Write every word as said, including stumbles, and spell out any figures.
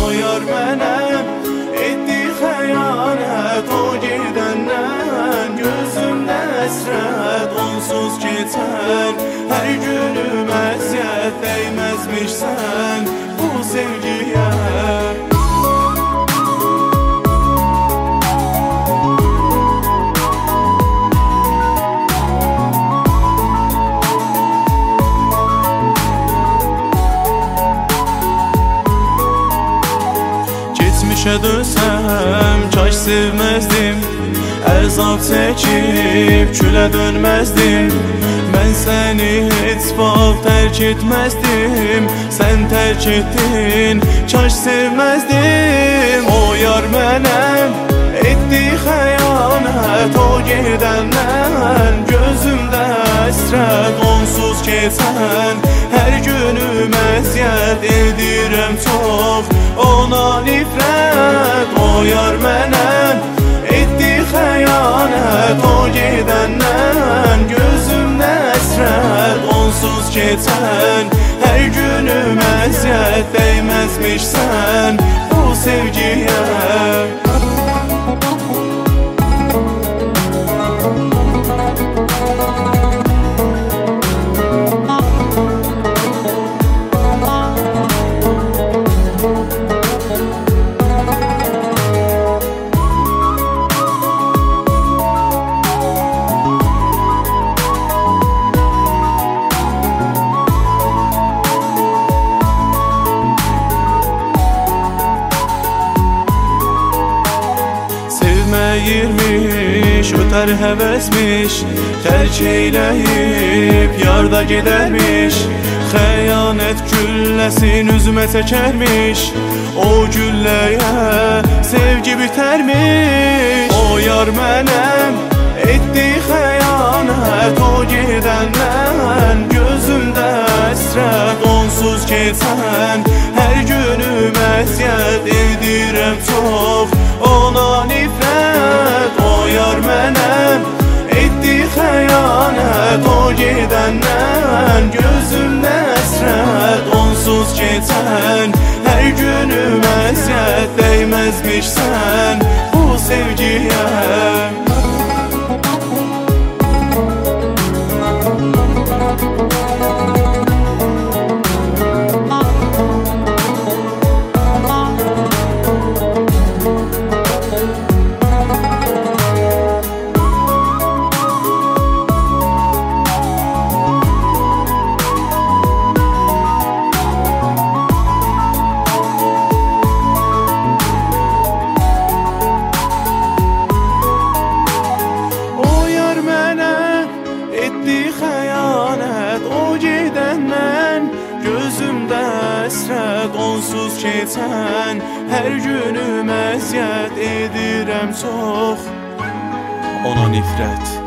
O yar mənə etdi xəyanət, o gedəndən gözümdə əsrət. Onsuz keçən hər günüm əziyyət, dəyməzmişsən bu sevgiyə. Geçmişe dönsəm kaş sevməzdim, əzab çəkib külə dönməzdim. Mən səni heç vaxt tərk etməzdim, sən tərk etdin, kaş sevməzdim. O yar mənə etdi xəyanət, o gedəndən gözümdə əsrət. Onsuz keçən hər günüm əziyyət, edirəm çox ona nifrət. O yar mənə etdi xəyanət, o gedəndən gözümdə əsrət. Onsuz keçən hər günüm əziyyət, dəyməzmişsən bu sevgiyə. Sevməyirmiş, ötər həvəsmiş, tərk eyləyib yarda gedərmiş. Xəyanət gülləsini üzümə çəkərmiş, o gülləyə sevgi bitərmiş. O yar mənə etdi xəyanət, o gedəndən gözümdə əsrət. Onsuz keçən hər günüm əziyyət, edirəm çox ona nifrət. O yar mənə etdi xəyanət, o gedəndən gözümdə əsrət. Onsuz keçən hər günüm əziyyət, dəyməzmişsən bu sevgiyə. Gözümdə əsrət, onsuz keçən hər günüm əziyyət, edirəm çox ona nifrət.